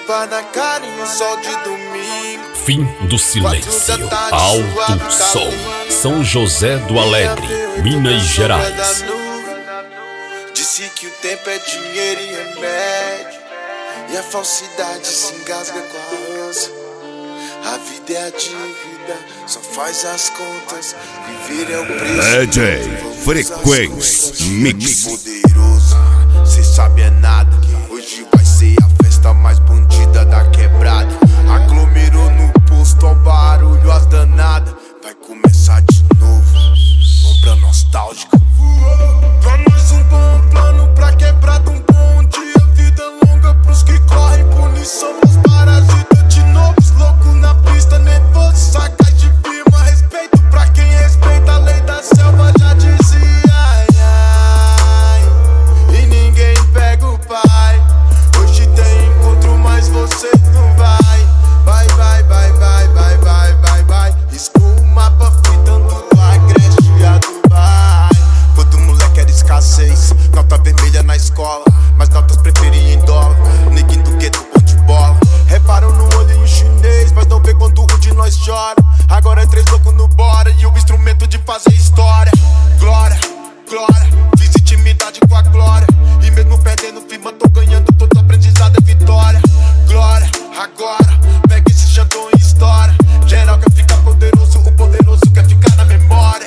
chupa na cara em um sol de domingo. Fim do silêncio, alto som. São José do Alegre, Minas Gerais. Disse que o tempo é dinheiro e remédio, e a falsidade se engasga com a ânsia. A vida é a dívida, só faz as contas. Viver é o preço. DJ Frequência Mix. Poderoso, cê sabe é nada. Hoje vai ser a festa mais bandida da quebrada. Aglomerou no posto, ao barulho, as danadas. Vai começar de novo, lombra nostálgica. Pra nós um bom plano, pra quebrada um bom dia. Vida longa pros que correm, punição aos parasitas. De novos loucos na pista, nervoso, sagaz de firma. Respeito pra quem respeita a lei da selva, já dizia. Ai, ai, e ninguém pega o pai. Hoje tem encontro, mas você não vai. Vai, vai, vai, vai, vai, vai, vai, vai. Riscou o mapa fritando do Agreste a Dubai. Todo moleque era escassez, nota vermelha na escola, mas notas preferiam em dólar. Neguinho do gueto, bom de bola. Reparam no olhinho chinês, mas não vê quando um de nós chora. Agora é 3 loucos no bora e o instrumento de fazer história. Glória, glória, fiz intimidade com a glória. E mesmo perdendo firma, tô ganhando, todo aprendizado é vitória. Glória, agora, pega esse xandão em história. Geral quer ficar poderoso, o poderoso quer ficar na memória.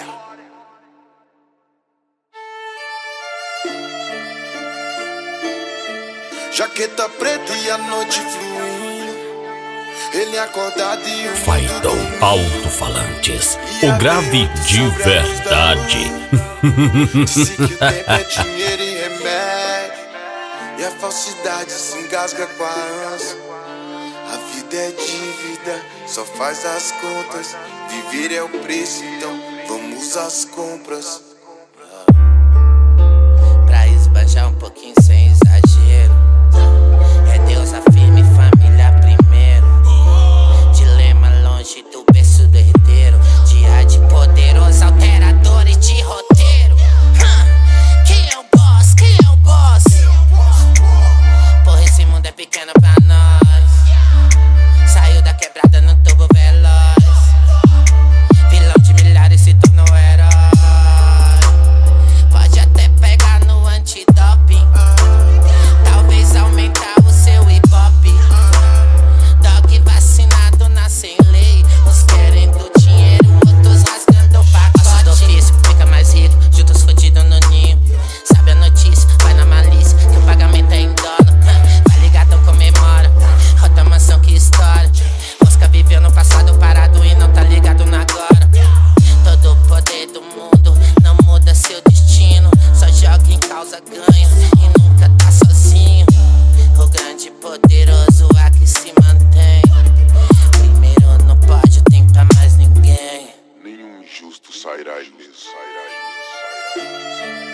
Jaqueta preta e a noite fluindo, ele acordado e o Faidão Alto-Falantes, o grave de verdade. Disse que o tempo é dinheiro e remédio, e a falsidade se engasga com a ânsia. A vida é dívida, só faz as contas. Viver é o preço, então vamos às compras. Pra esbanjar um pouquinho sem exagero, é Deus a firme, família primeiro. Dilema longe do berço do herdeiro. Dia de poderoso, alteradores de roteiro. Quem é o boss? Quem é o boss? Porra, esse mundo é pequeno pra nós. Saiu da quebrada no turbo veloz. Vilão de milhares se tornou herói. Pode até pegar no antidoping, talvez aumentar o seu hip-hop. Dog vacinado nasce em lei. Uns querem do dinheiro, outros rasgando o pacote. Passa do ofício, fica mais rico, junta os fudidos no ninho. Sabe a notícia, vai na malícia, que o pagamento é em dólar. Vai ligadão, comemora, outra mansão que estoura. Oscar viveu no passado parado e não tá ligado no agora. Todo o poder do mundo não muda seu destino, só joga em causa, ganha e nunca tá sozinho. O grande poderoso aqui se mantém. Primeiro no pódio, tem pra mais ninguém. Nenhum injusto sairá ileso.